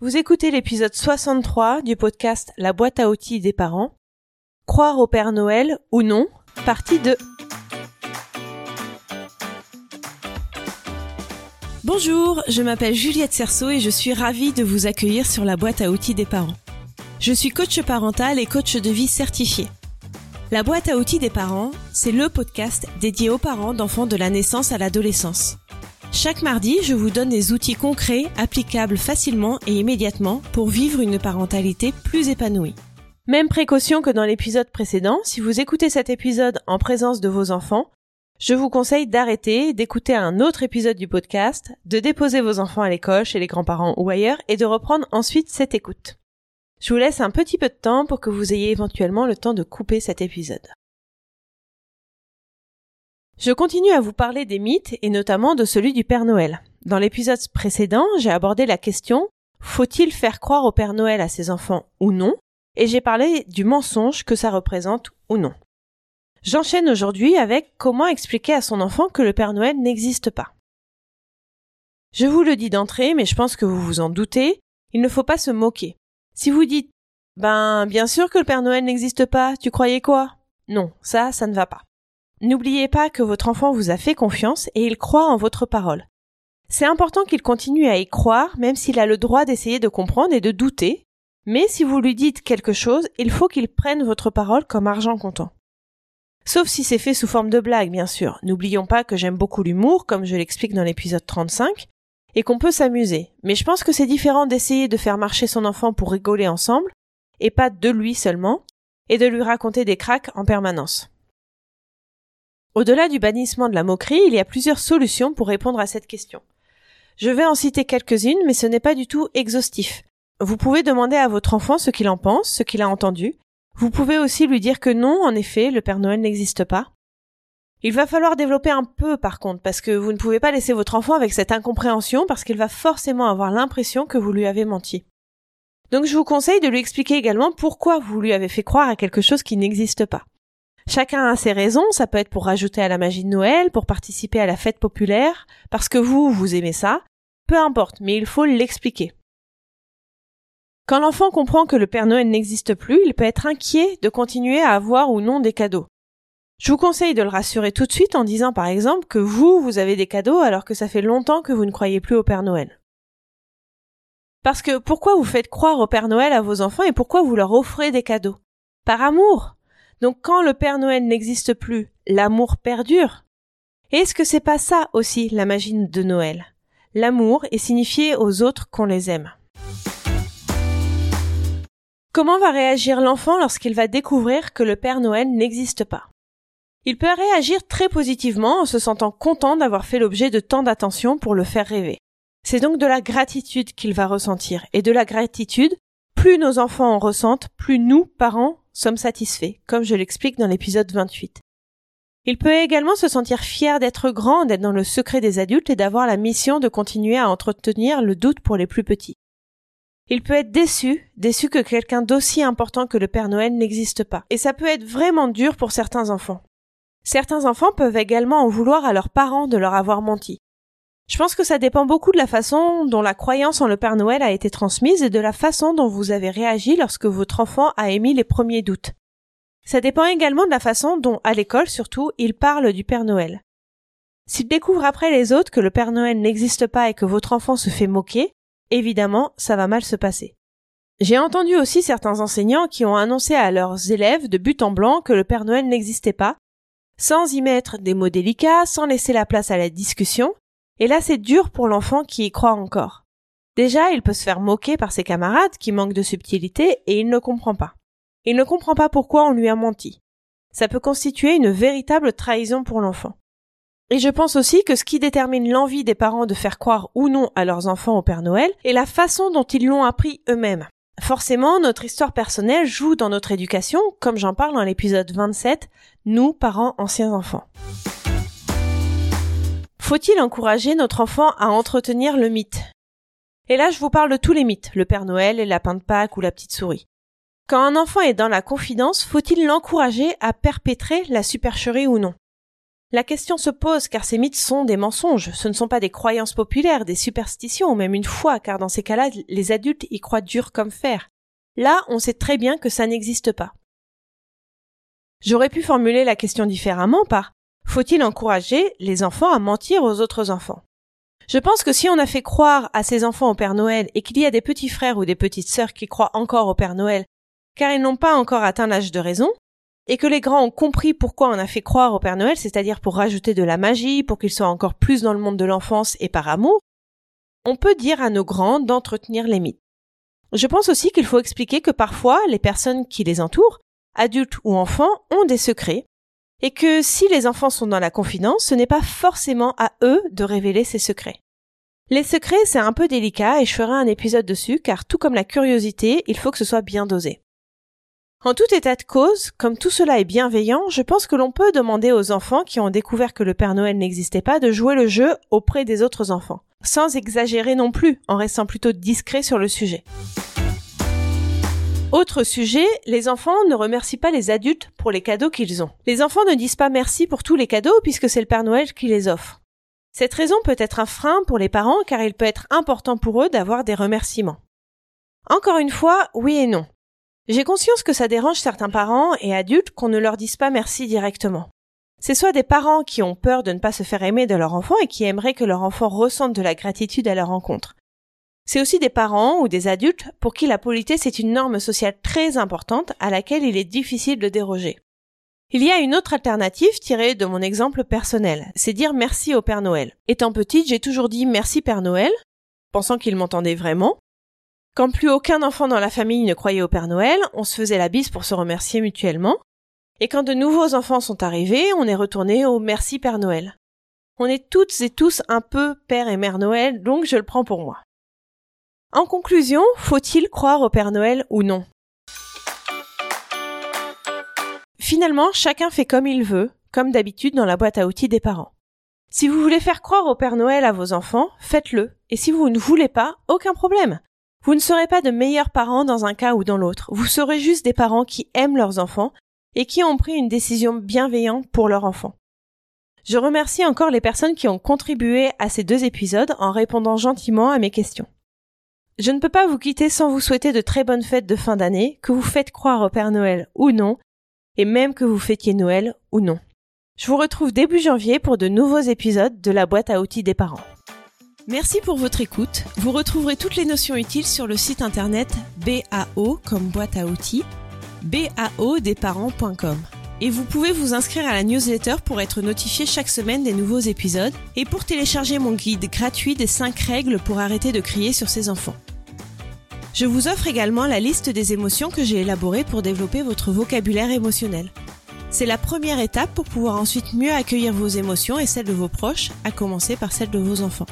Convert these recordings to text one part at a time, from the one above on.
Vous écoutez l'épisode 63 du podcast La boîte à outils des parents. Croire au Père Noël ou non, partie 2. Bonjour, je m'appelle Juliette Cerceau et je suis ravie de vous accueillir sur la boîte à outils des parents. Je suis coach parental et coach de vie certifié. La boîte à outils des parents, c'est le podcast dédié aux parents d'enfants de la naissance à l'adolescence. Chaque mardi, je vous donne des outils concrets, applicables facilement et immédiatement pour vivre une parentalité plus épanouie. Même précaution que dans l'épisode précédent, si vous écoutez cet épisode en présence de vos enfants, je vous conseille d'arrêter, d'écouter un autre épisode du podcast, de déposer vos enfants à l'école, chez les grands-parents ou ailleurs et de reprendre ensuite cette écoute. Je vous laisse un petit peu de temps pour que vous ayez éventuellement le temps de couper cet épisode. Je continue à vous parler des mythes et notamment de celui du Père Noël. Dans l'épisode précédent, j'ai abordé la question « Faut-il faire croire au Père Noël à ses enfants ou non ?» et j'ai parlé du mensonge que ça représente ou non. J'enchaîne aujourd'hui avec comment expliquer à son enfant que le Père Noël n'existe pas. Je vous le dis d'entrée, mais je pense que vous vous en doutez, il ne faut pas se moquer. Si vous dites « bien sûr que le Père Noël n'existe pas, tu croyais quoi ?» Non, ça ne va pas. N'oubliez pas que votre enfant vous a fait confiance et il croit en votre parole. C'est important qu'il continue à y croire, même s'il a le droit d'essayer de comprendre et de douter, mais si vous lui dites quelque chose, il faut qu'il prenne votre parole comme argent comptant. Sauf si c'est fait sous forme de blague, bien sûr. N'oublions pas que j'aime beaucoup l'humour, comme je l'explique dans l'épisode 35, et qu'on peut s'amuser. Mais je pense que c'est différent d'essayer de faire marcher son enfant pour rigoler ensemble, et pas de lui seulement, et de lui raconter des cracks en permanence. Au-delà du bannissement de la moquerie, il y a plusieurs solutions pour répondre à cette question. Je vais en citer quelques-unes, mais ce n'est pas du tout exhaustif. Vous pouvez demander à votre enfant ce qu'il en pense, ce qu'il a entendu. Vous pouvez aussi lui dire que non, en effet, le Père Noël n'existe pas. Il va falloir développer un peu par contre, parce que vous ne pouvez pas laisser votre enfant avec cette incompréhension, parce qu'il va forcément avoir l'impression que vous lui avez menti. Donc je vous conseille de lui expliquer également pourquoi vous lui avez fait croire à quelque chose qui n'existe pas. Chacun a ses raisons, ça peut être pour rajouter à la magie de Noël, pour participer à la fête populaire, parce que vous aimez ça, peu importe, mais il faut l'expliquer. Quand l'enfant comprend que le Père Noël n'existe plus, il peut être inquiet de continuer à avoir ou non des cadeaux. Je vous conseille de le rassurer tout de suite en disant par exemple que vous avez des cadeaux alors que ça fait longtemps que vous ne croyez plus au Père Noël. Parce que pourquoi vous faites croire au Père Noël à vos enfants et pourquoi vous leur offrez des cadeaux? Par amour. Donc quand le Père Noël n'existe plus, l'amour perdure. Et est-ce que c'est pas ça aussi la magie de Noël? L'amour est signifié aux autres qu'on les aime. Comment va réagir l'enfant lorsqu'il va découvrir que le Père Noël n'existe pas? Il peut réagir très positivement en se sentant content d'avoir fait l'objet de tant d'attention pour le faire rêver. C'est donc de la gratitude qu'il va ressentir. Et de la gratitude, plus nos enfants en ressentent, plus nous, parents, sommes satisfaits, comme je l'explique dans l'épisode 28. Il peut également se sentir fier d'être grand, d'être dans le secret des adultes et d'avoir la mission de continuer à entretenir le doute pour les plus petits. Il peut être déçu que quelqu'un d'aussi important que le Père Noël n'existe pas. Et ça peut être vraiment dur pour certains enfants. Certains enfants peuvent également en vouloir à leurs parents de leur avoir menti. Je pense que ça dépend beaucoup de la façon dont la croyance en le Père Noël a été transmise et de la façon dont vous avez réagi lorsque votre enfant a émis les premiers doutes. Ça dépend également de la façon dont, à l'école surtout, il parle du Père Noël. S'il découvre après les autres que le Père Noël n'existe pas et que votre enfant se fait moquer, évidemment, ça va mal se passer. J'ai entendu aussi certains enseignants qui ont annoncé à leurs élèves de but en blanc que le Père Noël n'existait pas, sans y mettre des mots délicats, sans laisser la place à la discussion, et là c'est dur pour l'enfant qui y croit encore. Déjà, il peut se faire moquer par ses camarades qui manquent de subtilité et il ne comprend pas. Il ne comprend pas pourquoi on lui a menti. Ça peut constituer une véritable trahison pour l'enfant. Et je pense aussi que ce qui détermine l'envie des parents de faire croire ou non à leurs enfants au Père Noël est la façon dont ils l'ont appris eux-mêmes. Forcément, notre histoire personnelle joue dans notre éducation, comme j'en parle dans l'épisode 27, nous, parents anciens enfants. Faut-il encourager notre enfant à entretenir le mythe? Et là, je vous parle de tous les mythes, le Père Noël, les lapins de Pâques ou la petite souris. Quand un enfant est dans la confidence, faut-il l'encourager à perpétrer la supercherie ou non? La question se pose car ces mythes sont des mensonges, ce ne sont pas des croyances populaires, des superstitions ou même une foi, car dans ces cas-là, les adultes y croient dur comme fer. Là, on sait très bien que ça n'existe pas. J'aurais pu formuler la question différemment par « Faut-il encourager les enfants à mentir aux autres enfants ?» Je pense que si on a fait croire à ses enfants au Père Noël et qu'il y a des petits frères ou des petites sœurs qui croient encore au Père Noël car ils n'ont pas encore atteint l'âge de raison, et que les grands ont compris pourquoi on a fait croire au Père Noël, c'est-à-dire pour rajouter de la magie, pour qu'ils soient encore plus dans le monde de l'enfance et par amour, on peut dire à nos grands d'entretenir les mythes. Je pense aussi qu'il faut expliquer que parfois, les personnes qui les entourent, adultes ou enfants, ont des secrets, et que si les enfants sont dans la confidence, ce n'est pas forcément à eux de révéler ces secrets. Les secrets, c'est un peu délicat et je ferai un épisode dessus, car tout comme la curiosité, il faut que ce soit bien dosé. En tout état de cause, comme tout cela est bienveillant, je pense que l'on peut demander aux enfants qui ont découvert que le Père Noël n'existait pas de jouer le jeu auprès des autres enfants, sans exagérer non plus, en restant plutôt discret sur le sujet. Autre sujet, les enfants ne remercient pas les adultes pour les cadeaux qu'ils ont. Les enfants ne disent pas merci pour tous les cadeaux puisque c'est le Père Noël qui les offre. Cette raison peut être un frein pour les parents car il peut être important pour eux d'avoir des remerciements. Encore une fois, oui et non. J'ai conscience que ça dérange certains parents et adultes qu'on ne leur dise pas merci directement. C'est soit des parents qui ont peur de ne pas se faire aimer de leur enfant et qui aimeraient que leur enfant ressente de la gratitude à leur rencontre. C'est aussi des parents ou des adultes pour qui la politesse est une norme sociale très importante à laquelle il est difficile de déroger. Il y a une autre alternative tirée de mon exemple personnel, c'est dire merci au Père Noël. Étant petite, j'ai toujours dit merci Père Noël, pensant qu'il m'entendait vraiment. Quand plus aucun enfant dans la famille ne croyait au Père Noël, on se faisait la bise pour se remercier mutuellement. Et quand de nouveaux enfants sont arrivés, on est retourné au merci Père Noël. On est toutes et tous un peu Père et Mère Noël, donc je le prends pour moi. En conclusion, faut-il croire au Père Noël ou non ? Finalement, chacun fait comme il veut, comme d'habitude dans la boîte à outils des parents. Si vous voulez faire croire au Père Noël à vos enfants, faites-le. Et si vous ne voulez pas, aucun problème. Vous ne serez pas de meilleurs parents dans un cas ou dans l'autre. Vous serez juste des parents qui aiment leurs enfants et qui ont pris une décision bienveillante pour leur enfant. Je remercie encore les personnes qui ont contribué à ces 2 épisodes en répondant gentiment à mes questions. Je ne peux pas vous quitter sans vous souhaiter de très bonnes fêtes de fin d'année, que vous faites croire au Père Noël ou non, et même que vous fêtiez Noël ou non. Je vous retrouve début janvier pour de nouveaux épisodes de la boîte à outils des parents. Merci pour votre écoute. Vous retrouverez toutes les notions utiles sur le site internet BAO comme boîte à outils, baodesparents.com. Et vous pouvez vous inscrire à la newsletter pour être notifié chaque semaine des nouveaux épisodes et pour télécharger mon guide gratuit des 5 règles pour arrêter de crier sur ses enfants. Je vous offre également la liste des émotions que j'ai élaborées pour développer votre vocabulaire émotionnel. C'est la première étape pour pouvoir ensuite mieux accueillir vos émotions et celles de vos proches, à commencer par celles de vos enfants.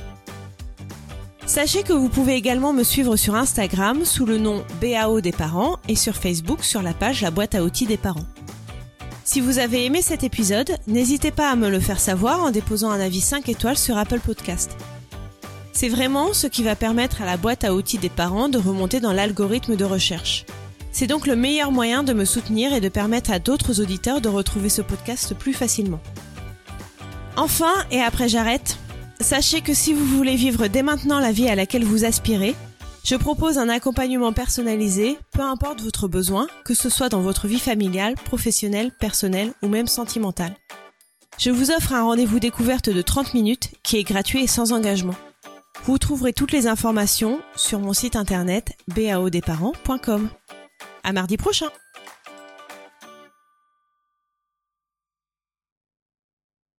Sachez que vous pouvez également me suivre sur Instagram sous le nom BAO des parents et sur Facebook sur la page La boîte à outils des parents. Si vous avez aimé cet épisode, n'hésitez pas à me le faire savoir en déposant un avis 5 étoiles sur Apple Podcast. C'est vraiment ce qui va permettre à la boîte à outils des parents de remonter dans l'algorithme de recherche. C'est donc le meilleur moyen de me soutenir et de permettre à d'autres auditeurs de retrouver ce podcast plus facilement. Enfin, et après j'arrête, sachez que si vous voulez vivre dès maintenant la vie à laquelle vous aspirez, je propose un accompagnement personnalisé, peu importe votre besoin, que ce soit dans votre vie familiale, professionnelle, personnelle ou même sentimentale. Je vous offre un rendez-vous découverte de 30 minutes qui est gratuit et sans engagement. Vous trouverez toutes les informations sur mon site internet baodesparents.com. À mardi prochain!